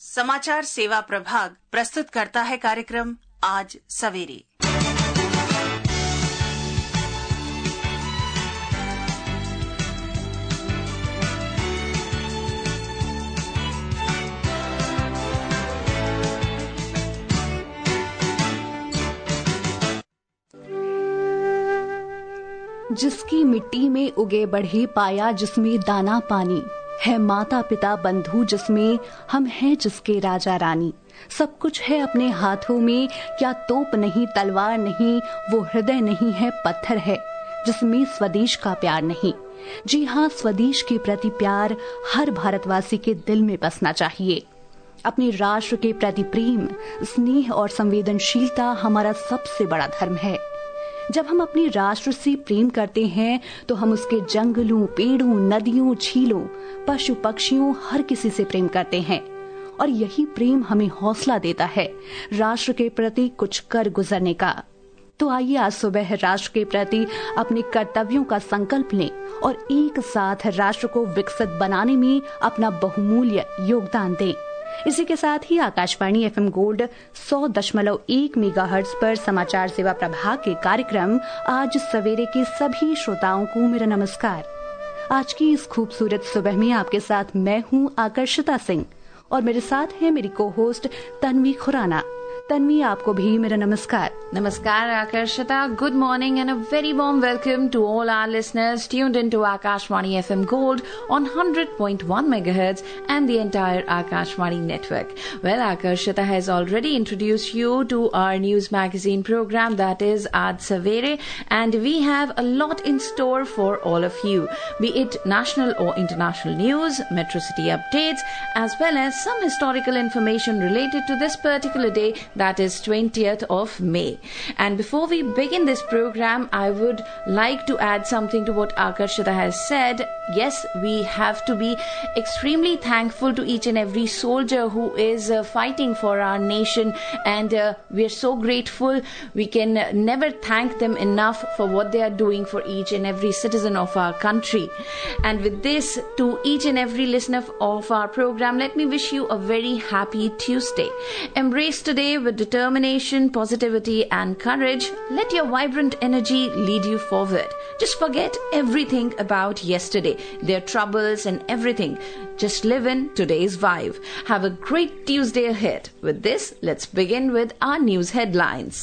समाचार सेवा प्रभाग प्रस्तुत करता है कार्यक्रम आज सवेरे। जिसकी मिट्टी में उगे बढ़े पाया जिसमें दाना पानी है, माता पिता बंधु जिसमें हम हैं जिसके राजा रानी। सब कुछ है अपने हाथों में, क्या तोप नहीं तलवार नहीं, वो हृदय नहीं है पत्थर है जिसमें स्वदेश का प्यार नहीं। जी हाँ, स्वदेश के प्रति प्यार हर भारतवासी के दिल में बसना चाहिए। अपने राष्ट्र के प्रति प्रेम, स्नेह और संवेदनशीलता हमारा सबसे बड़ा धर्म है। जब हम अपने राष्ट्र से प्रेम करते हैं तो हम उसके जंगलों, पेड़ों, नदियों, झीलों, पशु पक्षियों, हर किसी से प्रेम करते हैं और यही प्रेम हमें हौसला देता है राष्ट्र के प्रति कुछ कर गुजरने का। तो आइए आज सुबह राष्ट्र के प्रति अपने कर्तव्यों का संकल्प लें और एक साथ राष्ट्र को विकसित बनाने में अपना बहुमूल्य योगदान दें। इसी के साथ ही आकाशवाणी एफएम गोल्ड 100.1 मेगाहर्ट्ज पर समाचार सेवा प्रभाग के कार्यक्रम आज सवेरे के सभी श्रोताओं को मेरा नमस्कार। आज की इस खूबसूरत सुबह में आपके साथ मैं हूं आकर्षिता सिंह और मेरे साथ है मेरी को होस्ट तन्वी खुराना। तन्वी, आपको भी मेरा नमस्कार। Namaskar Akarshita, good morning and a very warm welcome to all our listeners tuned into Akashvani FM Gold on 100.1 MHz and the entire Akashvani network. Well, Akarshita has already introduced you to our news magazine program that is Aaj Savere, and we have a lot in store for all of you, be it national or international news, metro city updates, as well as some historical information related to this particular day, that is 20th of May. And before we begin this program, I would like to add something to what Akarshita has said. Yes, we have to be extremely thankful to each and every soldier who is fighting for our nation, and we are so grateful. We can never thank them enough for what they are doing for each and every citizen of our country. And with this, to each and every listener of our program, let me wish you a very happy Tuesday. Embrace today with determination, positivity and courage. Let your vibrant energy lead you forward. Just forget everything about yesterday, their troubles and everything. Just live in today's vibe. Have a great Tuesday ahead. With this, let's begin with our news headlines.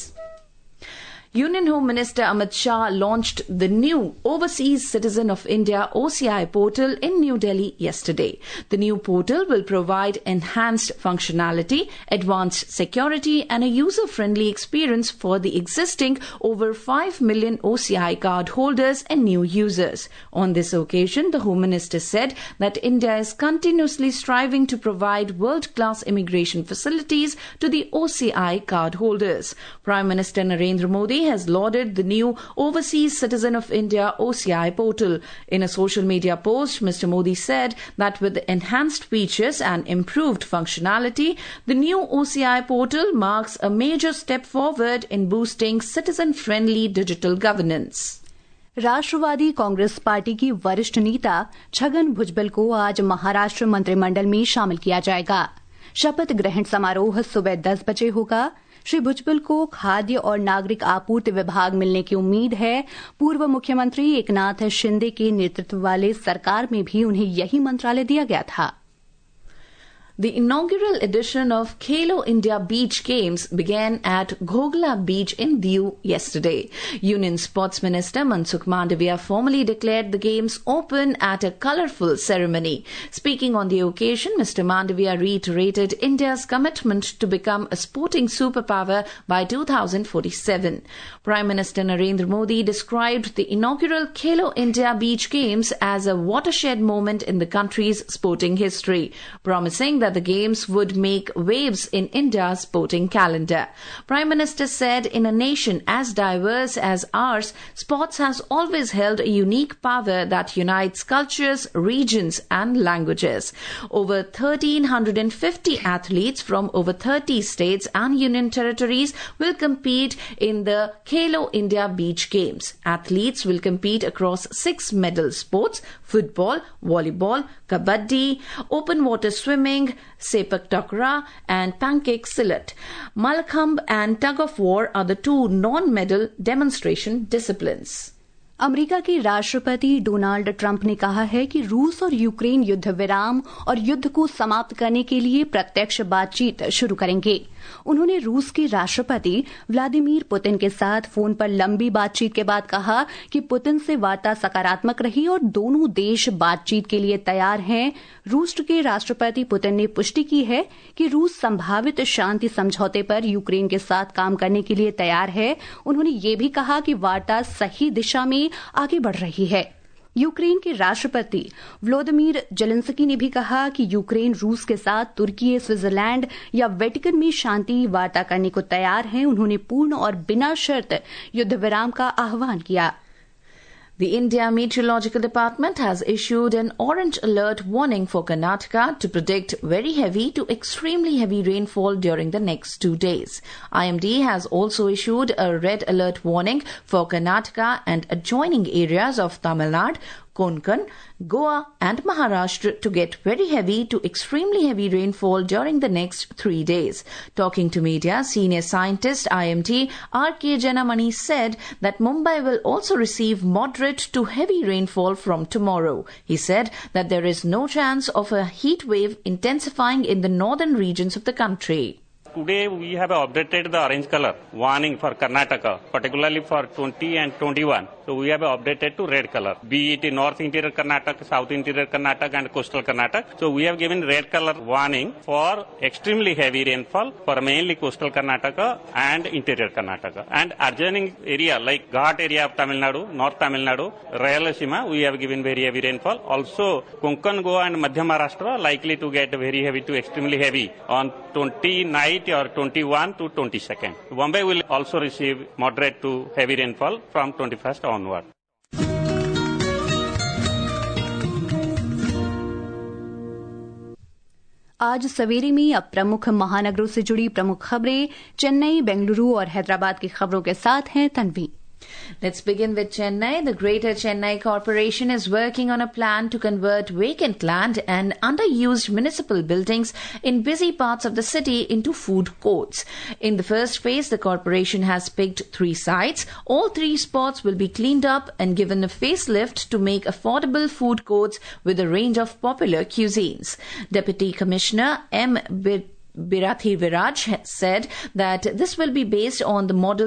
Union Home Minister Amit Shah launched the new Overseas Citizen of India OCI portal in New Delhi yesterday. The new portal will provide enhanced functionality, advanced security and a user-friendly experience for the existing over 5 million OCI card holders and new users. On this occasion, the Home Minister said that India is continuously striving to provide world-class immigration facilities to the OCI card holders. Prime Minister Narendra Modi has lauded the new Overseas Citizen of India OCI portal. In a social media post, Mr. Modi said that with enhanced features and improved functionality, the new OCI portal marks a major step forward in boosting citizen-friendly digital governance. Rashtravadi Congress party की वरिष्ठ नेता छगन भुजबल को आज महाराष्ट्र मंत्रिमंडल में शामिल किया जाएगा। शपथ ग्रहण समारोह सुबह 10 बजे होगा। श्री भुजबल को खाद्य और नागरिक आपूर्ति विभाग मिलने की उम्मीद है। पूर्व मुख्यमंत्री एकनाथ शिंदे के नेतृत्व वाले सरकार में भी उन्हें यही मंत्रालय दिया गया था। The inaugural edition of Khelo India Beach Games began at Ghogla Beach in Diu yesterday. Union Sports Minister Mansukh Mandavia formally declared the games open at a colourful ceremony. Speaking on the occasion, Mr. Mandavia reiterated India's commitment to become a sporting superpower by 2047. Prime Minister Narendra Modi described the inaugural Khelo India Beach Games as a watershed moment in the country's sporting history, promising that the games would make waves in India's sporting calendar. Prime Minister said, in a nation as diverse as ours, sports has always held a unique power that unites cultures, regions and languages. Over 1,350 athletes from over 30 states and union territories will compete in the Khelo India Beach Games. Athletes will compete across 6 medal sports: football, volleyball, kabaddi, open water swimming, Sand, Sepak Takraw, and Pancake Silat. Malakhamb and Tug of War are the two non-medal demonstration disciplines. America के राष्ट्रपति Donald Trump ने कहा है कि रूस और Ukraine युद्ध विराम और युद्ध को समाप्त करने के लिए प्रत्यक्ष बातचीत शुरू करेंगे। उन्होंने रूस के राष्ट्रपति व्लादिमीर पुतिन के साथ फोन पर लंबी बातचीत के बाद कहा कि पुतिन से वार्ता सकारात्मक रही और दोनों देश बातचीत के लिए तैयार हैं। रूस के राष्ट्रपति पुतिन ने पुष्टि की है कि रूस संभावित शांति समझौते पर यूक्रेन के साथ काम करने के लिए तैयार है। उन्होंने ये भी कहा कि वार्ता सही दिशा में आगे बढ़ रही है। यूक्रेन के राष्ट्रपति व्लोदिमीर जेलेंस्की ने भी कहा कि यूक्रेन रूस के साथ तुर्की, स्विट्जरलैंड या वेटिकन में शांति वार्ता करने को तैयार है। उन्होंने पूर्ण और बिना शर्त युद्ध विराम का आह्वान किया। The India Meteorological Department has issued an orange alert warning for Karnataka to predict very heavy to extremely heavy rainfall during the next 2 days. IMD has also issued a red alert warning for Karnataka and adjoining areas of Tamil Nadu, Konkan, Goa and Maharashtra to get very heavy to extremely heavy rainfall during the next 3 days. Talking to media, senior scientist IMD R.K. Janamani said that Mumbai will also receive moderate to heavy rainfall from tomorrow. He said that there is no chance of a heat wave intensifying in the northern regions of the country. Today we have updated the orange color warning for Karnataka, particularly for 20 and 21. So we have updated to red color, be it in North Interior Karnataka, South Interior Karnataka and Coastal Karnataka. So we have given red color warning for extremely heavy rainfall for mainly Coastal Karnataka and Interior Karnataka. And adjoining area like Ghat area of Tamil Nadu, North Tamil Nadu, Rayalaseema, we have given very heavy rainfall. Also Konkan, Goa and Madhya Maharashtra likely to get very heavy to extremely heavy on 20 night or 21 to 22nd. Bombay will also receive moderate to heavy rainfall from 21st onward. आज सवेरे में अब प्रमुख महानगरों से जुड़ी प्रमुख खबरें चेन्नई, बेंगलुरु और हैदराबाद की खबरों के साथ हैं Tanvi. Let's begin with Chennai. The Greater Chennai Corporation is working on a plan to convert vacant land and underused municipal buildings in busy parts of the city into food courts. In the first phase, the corporation has picked 3 sites. All 3 spots will be cleaned up and given a facelift to make affordable food courts with a range of popular cuisines. Deputy Commissioner M. Birathi Viraj said that this will be based on the model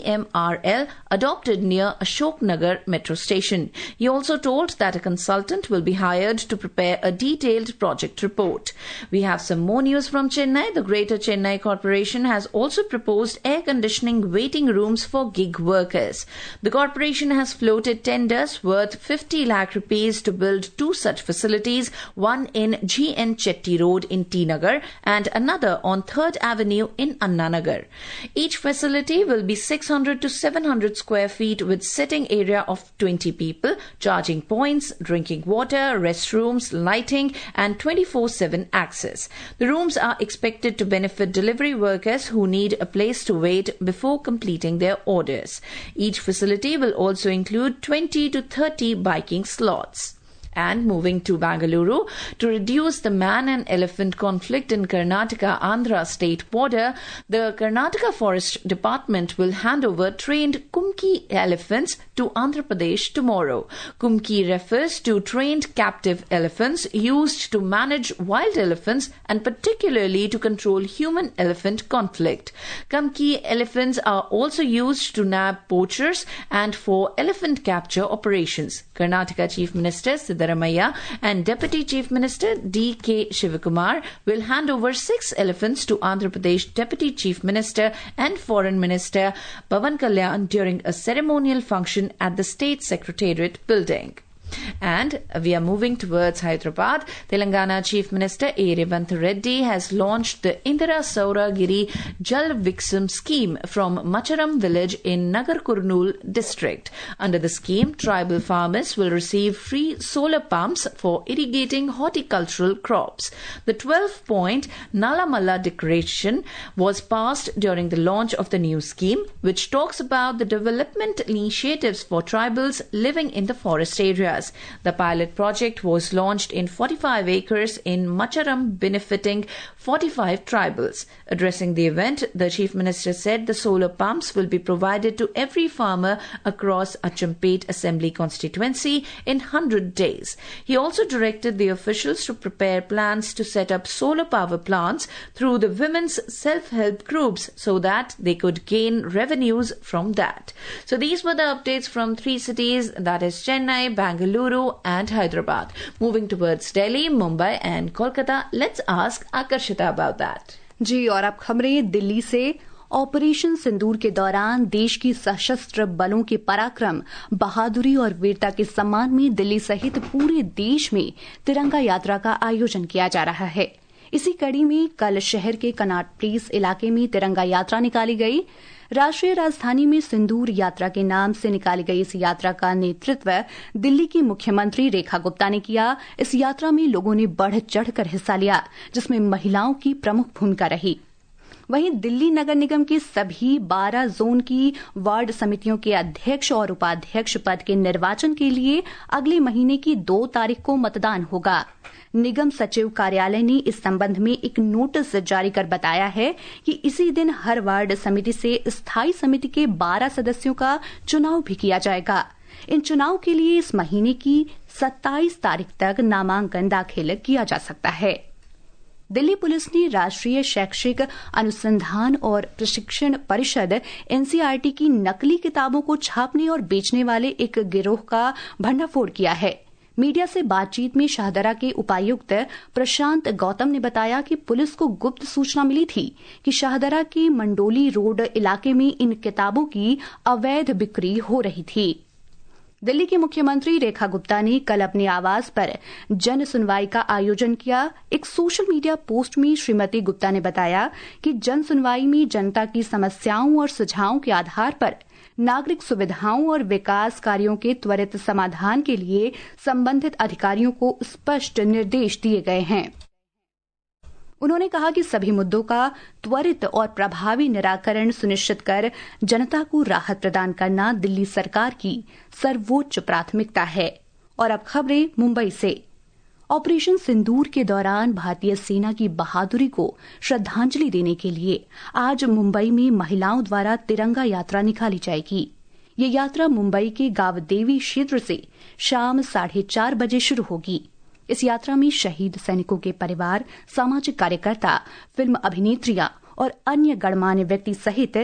CMRL adopted near Ashok Nagar metro station. He also told that a consultant will be hired to prepare a detailed project report. We have some more news from Chennai. The Greater Chennai Corporation has also proposed air conditioning waiting rooms for gig workers. The corporation has floated tenders worth 50 lakh rupees to build 2 such facilities, one in GN Chetty Road in T Nagar and another on 3rd Avenue in Anna Nagar. Each facility will be 600 to 700 square feet with sitting area of 20 people, charging points, drinking water, restrooms, lighting and 24/7 access. The rooms are expected to benefit delivery workers who need a place to wait before completing their orders. Each facility will also include 20 to 30 biking slots. And moving to Bengaluru, to reduce the man and elephant conflict in Karnataka-Andhra state border, the Karnataka Forest Department will hand over trained Kumki elephants to Andhra Pradesh tomorrow. Kumki refers to trained captive elephants used to manage wild elephants and particularly to control human-elephant conflict. Kumki elephants are also used to nab poachers and for elephant capture operations. Karnataka Chief Minister Siddharamaiah and Deputy Chief Minister D.K. Shivakumar will hand over 6 elephants to Andhra Pradesh Deputy Chief Minister and Foreign Minister Pawan Kalyan during a ceremonial function at the State Secretariat building. And we are moving towards Hyderabad. Telangana Chief Minister A. Revanth Reddy has launched the Indira Sauragiri Jal Viksam scheme from Macharam village in Nagar Kurnool district. Under the scheme, tribal farmers will receive free solar pumps for irrigating horticultural crops. The 12-point Nalamala Declaration was passed during the launch of the new scheme, which talks about the development initiatives for tribals living in the forest areas. areas. The pilot project was launched in 45 acres in Macharam, benefiting 45 tribals. Addressing the event, the Chief Minister said the solar pumps will be provided to every farmer across Achampet Assembly constituency in 100 days. He also directed the officials to prepare plans to set up solar power plants through the women's self-help groups so that they could gain revenues from that. So these were the updates from 3 cities, that is Chennai, Bangalore and Hyderabad. Moving towards Delhi, Mumbai and Kolkata, let's ask Akarshita about that. जी, और अब खबरें दिल्ली से। Operation सिंदूर के दौरान देश की सशस्त्र बलों के पराक्रम, बहादुरी और वीरता के सम्मान में दिल्ली सहित पूरे देश में तिरंगा यात्रा का आयोजन किया जा रहा है। इसी कड़ी में कल शहर के कनॉट प्लेस इलाके में तिरंगा यात्रा निकाली गई। राष्ट्रीय राजधानी में सिंदूर यात्रा के नाम से निकाली गई इस यात्रा का नेतृत्व दिल्ली की मुख्यमंत्री रेखा गुप्ता ने किया। इस यात्रा में लोगों ने बढ़ चढ़कर हिस्सा लिया, जिसमें महिलाओं की प्रमुख भूमिका रही। वहीं दिल्ली नगर निगम के सभी 12 जोन की वार्ड समितियों के अध्यक्ष और उपाध्यक्ष पद के निर्वाचन के लिए अगले महीने की 2 तारीख को मतदान होगा। निगम सचिव कार्यालय ने इस संबंध में एक नोटिस जारी कर बताया है कि इसी दिन हर वार्ड समिति से स्थायी समिति के 12 सदस्यों का चुनाव भी किया जाएगा। इन चुनाव के लिए इस महीने की 27 तारीख तक नामांकन दाखिल किया जा सकता है। दिल्ली पुलिस ने राष्ट्रीय शैक्षिक अनुसंधान और प्रशिक्षण परिषद एनसीईआरटी की नकली किताबों को छापने और बेचने वाले एक गिरोह का भंडाफोड़ किया है। मीडिया से बातचीत में शाहदरा के उपायुक्त प्रशांत गौतम ने बताया कि पुलिस को गुप्त सूचना मिली थी कि शाहदरा के मंडोली रोड इलाके में इन किताबों की अवैध बिक्री हो रही थी। दिल्ली की मुख्यमंत्री रेखा गुप्ता ने कल अपने आवास पर जन सुनवाई का आयोजन किया। एक सोशल मीडिया पोस्ट में श्रीमती गुप्ता ने बताया कि जन सुनवाई में जनता की समस्याओं और सुझावों के आधार पर नागरिक सुविधाओं और विकास कार्यों के त्वरित समाधान के लिए संबंधित अधिकारियों को स्पष्ट निर्देश दिए गए हैं। उन्होंने कहा कि सभी मुद्दों का त्वरित और प्रभावी निराकरण सुनिश्चित कर जनता को राहत प्रदान करना दिल्ली सरकार की सर्वोच्च प्राथमिकता है। और अब खबरें मुंबई से। ऑपरेशन सिंदूर के दौरान भारतीय सेना की बहादुरी को श्रद्धांजलि देने के लिए आज मुंबई में महिलाओं द्वारा तिरंगा यात्रा निकाली जाएगी। ये यात्रा मुंबई के गावदेवी क्षेत्र से शाम 4:30 बजे शुरू होगी। इस यात्रा में शहीद सैनिकों के परिवार, सामाजिक कार्यकर्ता, फिल्म अभिनेत्रियां और अन्य गणमान्य व्यक्ति सहित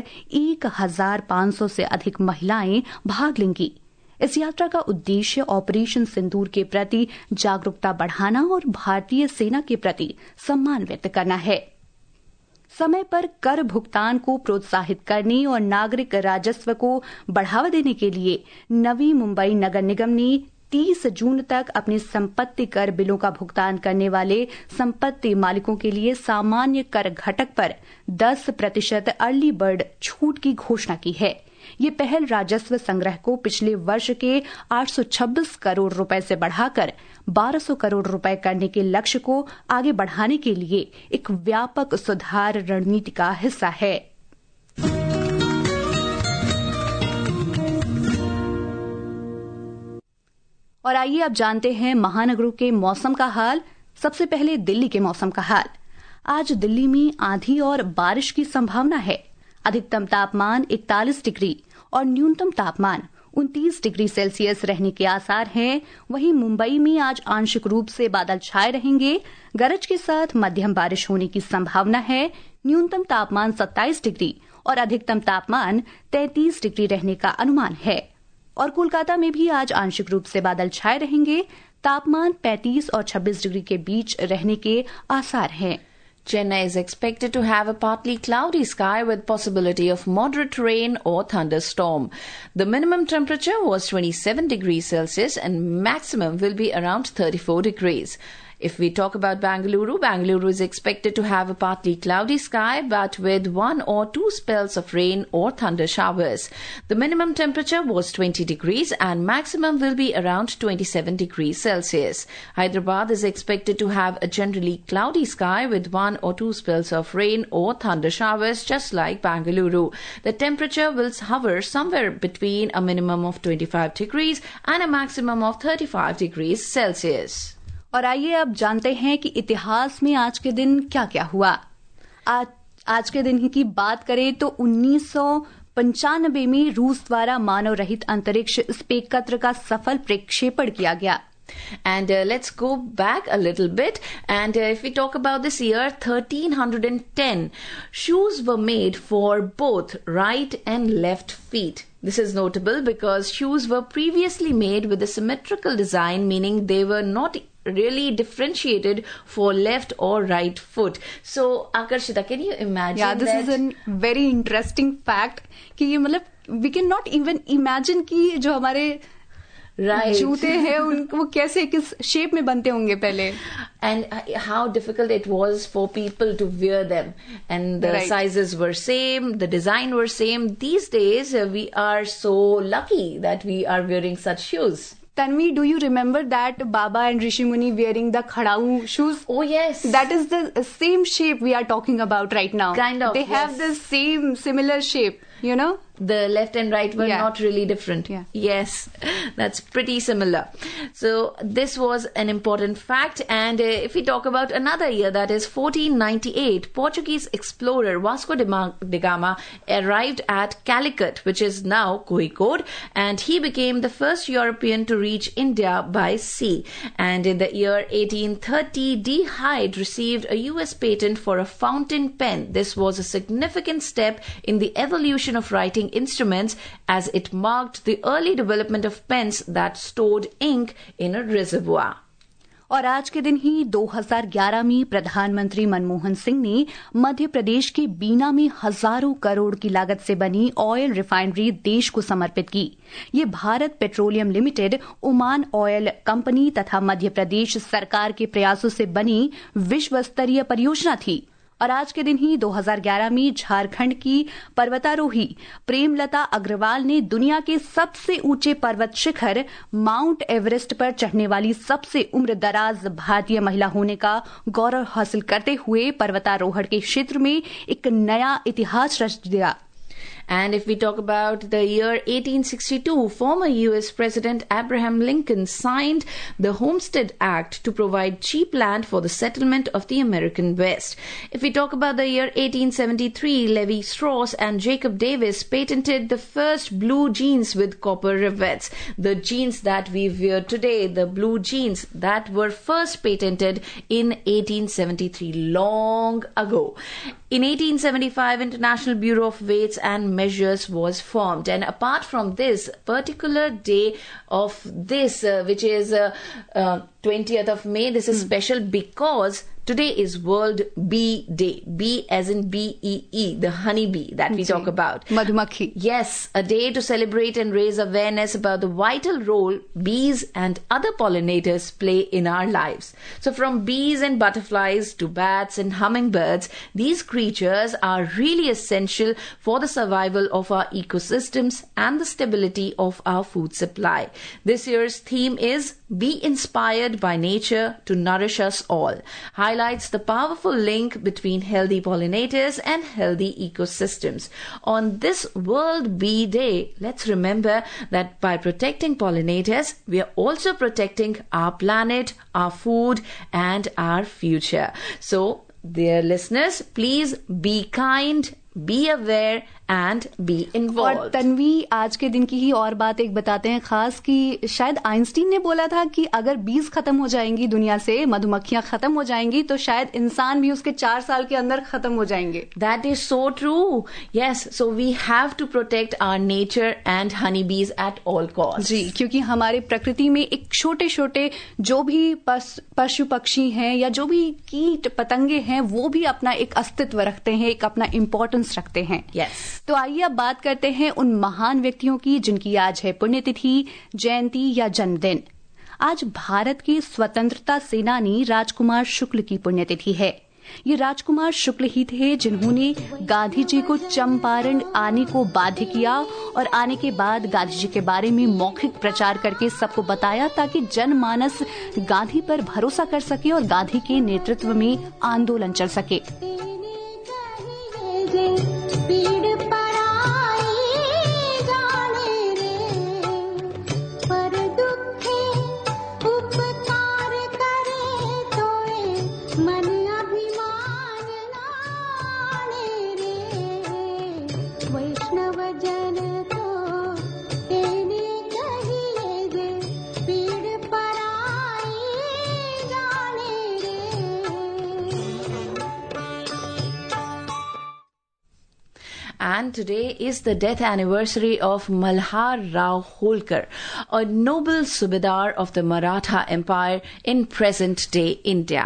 1500 से अधिक महिलाएं भाग लेंगी। इस यात्रा का उद्देश्य ऑपरेशन सिंदूर के प्रति जागरूकता बढ़ाना और भारतीय सेना के प्रति सम्मान व्यक्त करना है। समय पर कर भुगतान को प्रोत्साहित करने और नागरिक राजस्व को बढ़ावा देने के लिए नवी मुंबई नगर निगम ने 30 जून तक अपने संपत्ति कर बिलों का भुगतान करने वाले संपत्ति मालिकों के लिए सामान्य कर घटक पर 10% अर्ली बर्ड छूट की घोषणा की है। ये पहल राजस्व संग्रह को पिछले वर्ष के 826 करोड़ रुपए से बढ़ाकर 1200 करोड़ रुपए करने के लक्ष्य को आगे बढ़ाने के लिए एक व्यापक सुधार रणनीति का हिस्सा है। और आइए अब जानते हैं महानगरों के मौसम का हाल। सबसे पहले दिल्ली के मौसम का हाल। आज दिल्ली में आंधी और बारिश की संभावना है। अधिकतम तापमान 41 डिग्री और न्यूनतम तापमान 29 डिग्री सेल्सियस रहने के आसार हैं। वहीं मुंबई में आज आंशिक रूप से बादल छाए रहेंगे। गरज के साथ मध्यम बारिश होने की संभावना है। न्यूनतम तापमान 27 डिग्री और अधिकतम तापमान 33 डिग्री रहने का अनुमान है। और कोलकाता में भी आज आंशिक रूप से बादल छाए रहेंगे। तापमान 35 और 26 डिग्री के बीच रहने के आसार हैं। Chennai is expected to have a partly cloudy sky with possibility of moderate rain or thunderstorm. The minimum temperature was 27 degrees Celsius and maximum will be around 34 degrees. If we talk about Bangalore is expected to have a partly cloudy sky but with 1 or 2 spells of rain or thunder showers. The minimum temperature was 20 degrees and maximum will be around 27 degrees Celsius. Hyderabad is expected to have a generally cloudy sky with 1 or 2 spells of rain or thunder showers, just like Bangalore. The temperature will hover somewhere between a minimum of 25 degrees and a maximum of 35 degrees Celsius. और आइए अब जानते हैं कि इतिहास में आज के दिन क्या क्या हुआ। आज के दिन की बात करें तो 1995 में रूस द्वारा मानव रहित अंतरिक्ष स्पेक्ट्रम का सफल प्रक्षेपण किया गया। And let's go back a little bit. And if we talk about this year, 1310, shoes were made for both right and left feet. This is notable because shoes were previously made with a symmetrical design, meaning they were not really differentiated for left or right foot. So, Akarshita, can you imagine? Yeah, this is a very interesting fact. कि ये मतलब we cannot even imagine कि जो हमारे जूते हैं वो कैसे किस शेप में बनते होंगे पहले, and how difficult it was for people to wear them, and the sizes were same, the design were same. These days we are so lucky that we are wearing such shoes. Tanvi, do you remember that Baba and Rishi Muni wearing the khadau shoes? Oh yes, that is the same shape we are talking about right now. Kind of, they have the same similar shape, you know. The left and right were not really different. Yeah. Yes, that's pretty similar. So this was an important fact. And if we talk about another year, that is 1498, Portuguese explorer Vasco da Gama arrived at Calicut, which is now Kozhikode, and he became the first European to reach India by sea. And in the year 1830, D. Hyde received a US patent for a fountain pen. This was a significant step in the evolution of writing instruments, as it marked the early development of pens that stored ink in a reservoir. और आज के दिन ही 2011 में प्रधानमंत्री मनमोहन सिंह ने मध्य प्रदेश के बीना में हजारों करोड़ की लागत से बनी ऑयल रिफाइनरी देश को समर्पित की। ये Bharat petroleum limited, Oman oil company तथा मध्य प्रदेश सरकार के प्रयासों से बनी विश्व स्तरीय परियोजना थी। और आज के दिन ही 2011 में झारखंड की पर्वतारोही प्रेमलता अग्रवाल ने दुनिया के सबसे ऊंचे पर्वत शिखर माउंट एवरेस्ट पर चढ़ने वाली सबसे उम्रदराज भारतीय महिला होने का गौरव हासिल करते हुए पर्वतारोहण के क्षेत्र में एक नया इतिहास रच दिया। And if we talk about the year 1862, former US President Abraham Lincoln signed the Homestead Act to provide cheap land for the settlement of the American West. If we talk about the year 1873, Levi Strauss and Jacob Davis patented the first blue jeans with copper rivets. The jeans that we wear today, the blue jeans, that were first patented in 1873, long ago. In 1875, International Bureau of Weights and Measures was formed, and apart from this particular day of this, which is 20th of May, this is special because today is World Bee Day. Bee as in B-E-E, the honeybee that we talk about. Madhumakhi. Yes, a day to celebrate and raise awareness about the vital role bees and other pollinators play in our lives. So from bees and butterflies to bats and hummingbirds, these creatures are really essential for the survival of our ecosystems and the stability of our food supply. This year's theme is Be Inspired by Nature to Nourish Us All, highlights the powerful link between healthy pollinators and healthy ecosystems. On this World Bee Day, let's remember that by protecting pollinators, we are also protecting our planet, our food, and our future. So, dear listeners, please be kind, be aware and be involved. और तन्वी, आज के दिन की ही और बात एक बताते हैं खास कि शायद आइंस्टीन ने बोला था कि अगर बीज खत्म हो जाएंगी दुनिया से, मधुमक्खियां खत्म हो जाएंगी, तो शायद इंसान भी उसके 4 साल के अंदर खत्म हो जाएंगे. That is so true. Yes, so we have to protect our nature and honeybees at all costs. जी, क्योंकि हमारे प्रकृति में एक छोटे छोटे जो भी पशु पक्षी हैं या जो भी कीट पतंगे हैं, वो भी अपना एक अस्तित्व रखते हैं, एक अपना इम्पोर्टेंस रखते हैं. Yes. तो आइए अब बात करते हैं उन महान व्यक्तियों की जिनकी आज है पुण्यतिथि, जयंती या जन्मदिन. आज भारत के स्वतंत्रता सेनानी राजकुमार शुक्ल की पुण्यतिथि है। ये राजकुमार शुक्ल ही थे जिन्होंने गांधी जी को चंपारण आने को बाध्य किया और आने के बाद गांधी जी के बारे में मौखिक प्रचार करके सबको बताया ताकि जनमानस गांधी पर भरोसा कर सके और गांधी के नेतृत्व में आंदोलन चल सके। And today is the death anniversary of Malhar Rao Holkar, a noble Subedar of the Maratha Empire in present-day India.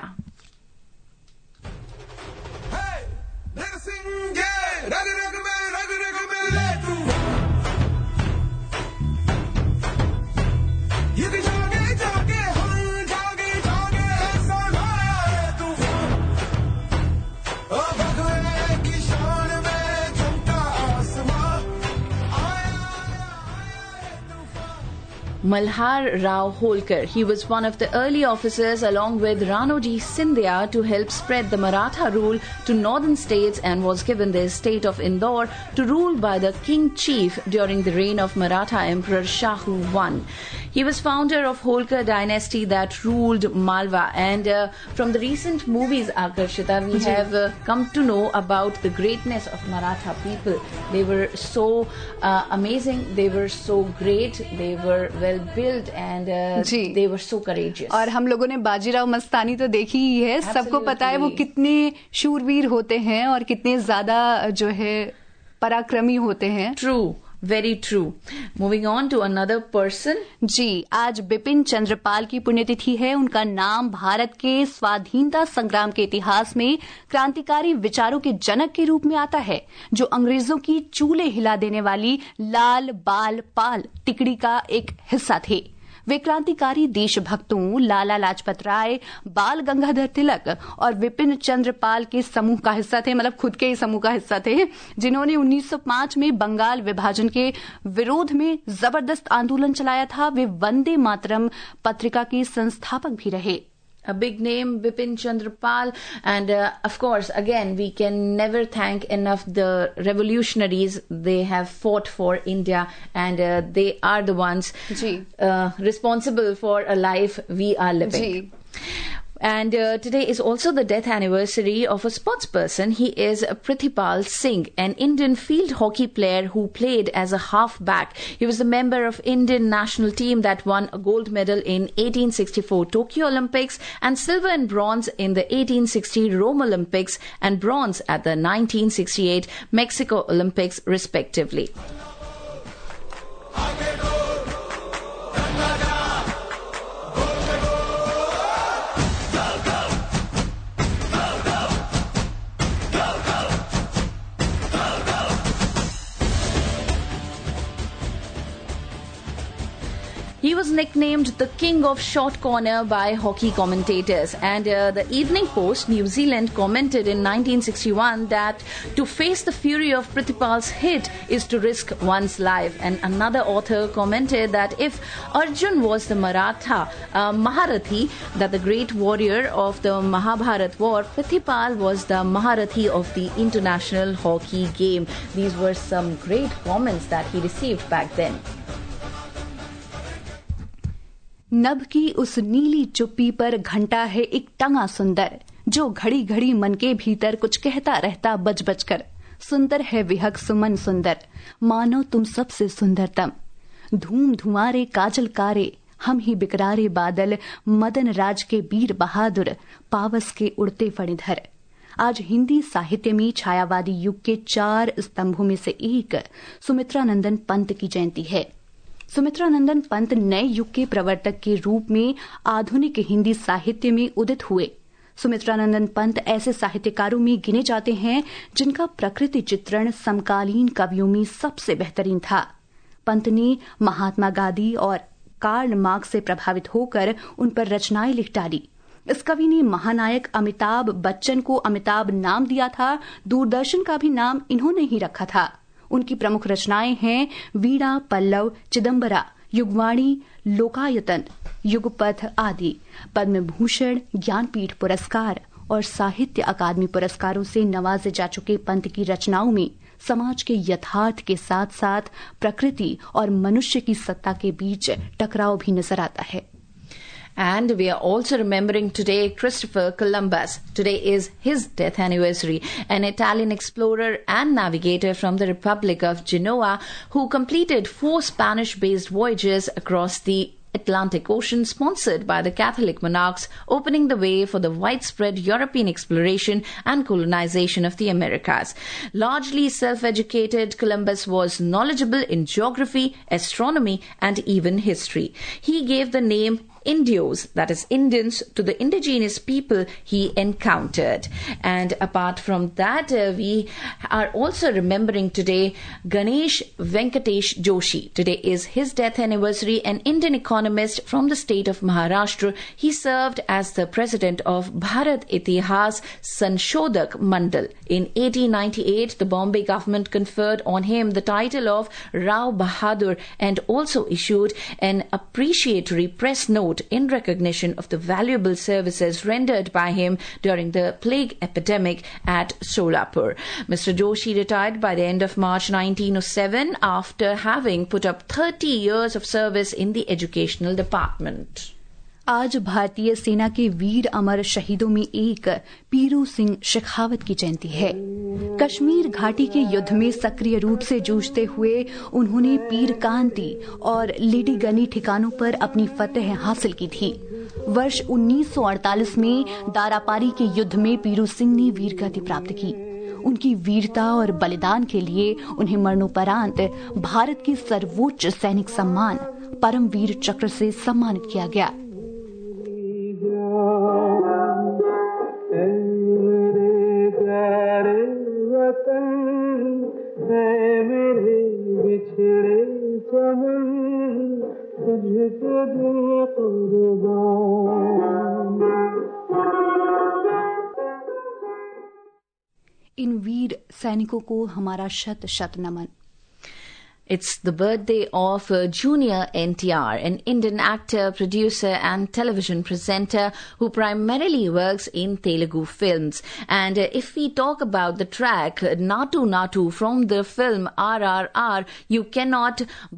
Malhar Rao Holkar. He was one of the early officers along with Ranoji Scindia to help spread the Maratha rule to northern states and was given the estate of Indore to rule by the king chief during the reign of Maratha Emperor Shahu I. He was founder of Holkar dynasty that ruled Malwa, and from the recent movies, Akarshita, we have come to know about the greatness of Maratha people. They were so amazing, they were so great, they were well built and they were so courageous. और हम लोगों ने बाजीराव मस्तानी तो देखी ही है। सबको पता है वो कितने शूरवीर होते हैं और कितने ज्यादा जो है पराक्रमी होते हैं। True. Very true. Moving on to another person. जी, आज बिपिन चंद्रपाल की पुण्यतिथि है। उनका नाम भारत के स्वाधीनता संग्राम के इतिहास में क्रांतिकारी विचारों के जनक के रूप में आता है, जो अंग्रेजों की चूल्हे हिला देने वाली लाल बाल पाल तिकड़ी का एक हिस्सा थे। वे क्रांतिकारी देशभक्तों लाला लाजपत राय, बाल गंगाधर तिलक और विपिन चंद्र पाल के समूह का हिस्सा थे, मतलब खुद के ही समूह का हिस्सा थे, जिन्होंने 1905 में बंगाल विभाजन के विरोध में जबरदस्त आंदोलन चलाया था। वे वंदे मातरम पत्रिका के संस्थापक भी रहे। A big name, Bipin Chandra Pal, and of course, again, we can never thank enough the revolutionaries. They have fought for India, and they are the ones responsible for a life we are living. And today is also the death anniversary of a sports person. He is Prithipal Singh, an Indian field hockey player who played as a halfback. He was a member of Indian national team that won a gold medal in 1864 Tokyo Olympics and silver and bronze in the 1860 Rome Olympics and bronze at the 1968 Mexico Olympics respectively. He was nicknamed the King of Short Corner by hockey commentators, and the Evening Post, New Zealand, commented in 1961 that to face the fury of Prithipal's hit is to risk one's life. And another author commented that if Arjun was the Maratha Maharathi, that the great warrior of the Mahabharat war, Prithipal was the Maharathi of the international hockey game. These were some great comments that he received back then. नभ की उस नीली चुप्पी पर घंटा है एक टंगा सुंदर, जो घड़ी घड़ी मन के भीतर कुछ कहता रहता बज बज कर। सुंदर है विहग सुमन सुंदर, मानो तुम सबसे सुंदरतम। धूम धुआरे काजल कारे, हम ही बिकरारे बादल, मदन राज के वीर बहादुर, पावस के उड़ते फणिधर। आज हिंदी साहित्य में छायावादी युग के 4 स्तंभों में से एक सुमित्रानंदन पंत की जयंती है। सुमित्रानंदन पंत नए युग के प्रवर्तक के रूप में आधुनिक हिंदी साहित्य में उदित हुए। सुमित्रानंदन पंत ऐसे साहित्यकारों में गिने जाते हैं जिनका प्रकृति चित्रण समकालीन कवियों में सबसे बेहतरीन था। पंत ने महात्मा गांधी और कार्ल मार्क्स से प्रभावित होकर उन पर रचनाएं लिख डाली। इस कवि ने महानायक अमिताभ बच्चन को अमिताभ नाम दिया था। दूरदर्शन का भी नाम इन्होंने ही रखा था। उनकी प्रमुख रचनाएं हैं वीणा, पल्लव, चिदम्बरा, युगवाणी, लोकायतन, युगपथ आदि। पद्म भूषण, ज्ञानपीठ पुरस्कार और साहित्य अकादमी पुरस्कारों से नवाजे जा चुके पंत की रचनाओं में समाज के यथार्थ के साथ साथ प्रकृति और मनुष्य की सत्ता के बीच टकराव भी नजर आता है। And we are also remembering today Christopher Columbus. Today is his death anniversary, an Italian explorer and navigator from the Republic of Genoa who completed 4 Spanish-based voyages across the Atlantic Ocean sponsored by the Catholic monarchs, opening the way for the widespread European exploration and colonization of the Americas. Largely self-educated, Columbus was knowledgeable in geography, astronomy, and even history. He gave the name Indios, that is Indians, to the indigenous people he encountered. And apart from that, we are also remembering today Ganesh Venkatesh Joshi. Today is his death anniversary, an Indian economist from the state of Maharashtra. He served as the president of Bharat Itihas Sanshodak Mandal. In 1898, the Bombay government conferred on him the title of Rao Bahadur and also issued an appreciatory press note in recognition of the valuable services rendered by him during the plague epidemic at Solapur. Mr. Joshi retired by the end of March 1907 after having put up 30 years of service in the educational department. आज भारतीय सेना के वीर अमर शहीदों में एक पीरू सिंह शेखावत की जयंती है। कश्मीर घाटी के युद्ध में सक्रिय रूप से जूझते हुए उन्होंने पीरकांती और लेडी गनी ठिकानों पर अपनी फतह हासिल की थी। वर्ष 1948 में दारापारी के युद्ध में पीरू सिंह ने वीरगति प्राप्त की। उनकी वीरता और बलिदान के लिए उन्हें मरणोपरांत भारत के सर्वोच्च सैनिक सम्मान परमवीर चक्र से सम्मानित किया गया। इन वीर सैनिकों को हमारा शत शत नमन। It's the birthday of Junior NTR, an Indian actor, producer and television presenter who primarily works in Telugu films. And if we talk about the track Natu Natu from the film RRR, you cannot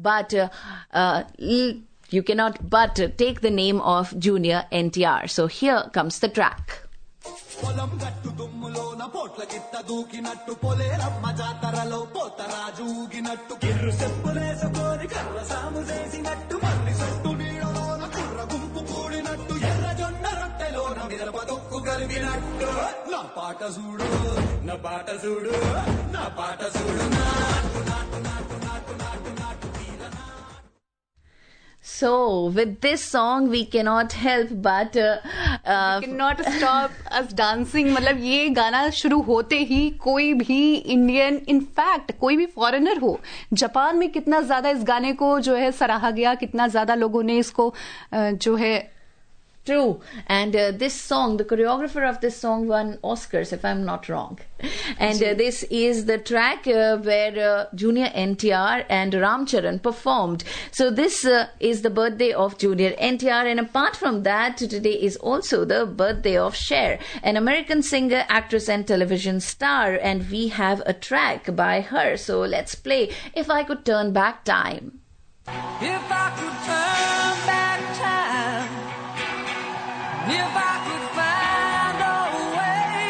but take the name of Junior NTR. So here comes the track. పొలం గట్టు దుమ్ములోన పోట్ల గిట్ట దూకినట్టు పొలేరమ్మ జాతరలో పోతరాజు ఊగినట్టు కిర్రు చెప్పులేసుకొని కర్ర సాము చేసినట్టు మల్లి చెట్టు నీడలోన కుర్ర గుంపు కూడినట్టు ఎర్ర జొన్న రొట్టెలోన మిరప దొక్కు కలిగినట్టు నా పాట చూడు నా పాట చూడు నా పాట చూడు నాటు నాటు నాటు నాటు నాటు నాటు వీరనా. So, with this song, we cannot help but cannot stop us dancing. मतलब ये गाना शुरू होते ही कोई भी इंडियन, इनफैक्ट कोई भी फॉरेनर हो, जापान में कितना ज्यादा इस गाने को जो है सराहा गया, कितना ज्यादा लोगों ने इसको जो है True. And this song, the choreographer of this song won Oscars, if I'm not wrong. And this is the track where Junior NTR and Ram Charan performed. So this is the birthday of Junior NTR. And apart from that, today is also the birthday of Cher, an American singer, actress and television star. And we have a track by her. So let's play If I Could Turn Back Time. If I could turn back time, if I could find a way,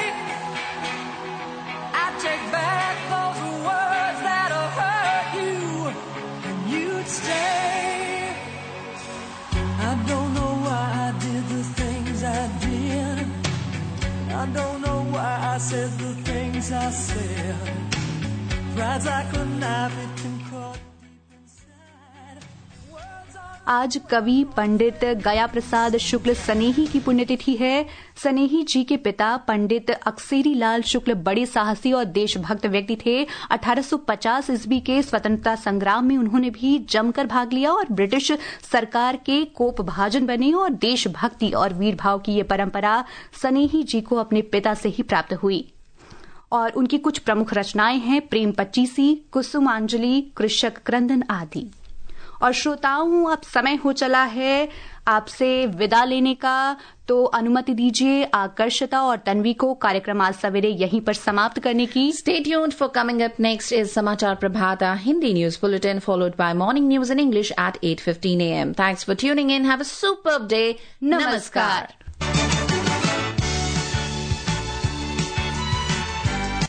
I'd take back those words that have hurt you, and you'd stay. I don't know why I did the things I did. I don't know why I said the things I said. Pride's like a knife, it can cut deep inside. Words are आज कवि पंडित गया प्रसाद शुक्ल सनेही की पुण्यतिथि है। सनेही जी के पिता पंडित अक्सेरी लाल शुक्ल बड़े साहसी और देशभक्त व्यक्ति थे। 1850 ईस्वी के स्वतंत्रता संग्राम में उन्होंने भी जमकर भाग लिया और ब्रिटिश सरकार के कोपभाजन बने और देशभक्ति और वीरभाव की ये परंपरा सनेही जी को अपने पिता से ही प्राप्त हुई। और उनकी कुछ प्रमुख रचनाएं हैं प्रेम पच्चीसी, कुसुमांजलि, कृषक क्रंदन आदि। और श्रोताओं, अब समय हो चला है आपसे विदा लेने का, तो अनुमति दीजिए आकर्षता और तन्वी को कार्यक्रम आज सवेरे यहीं पर समाप्त करने की। Stay tuned for coming up next is Samachar Prabhata Hindi News Bulletin followed by Morning News in English at 8:15 a.m. Thanks for tuning in. Have a superb day. नमस्कार।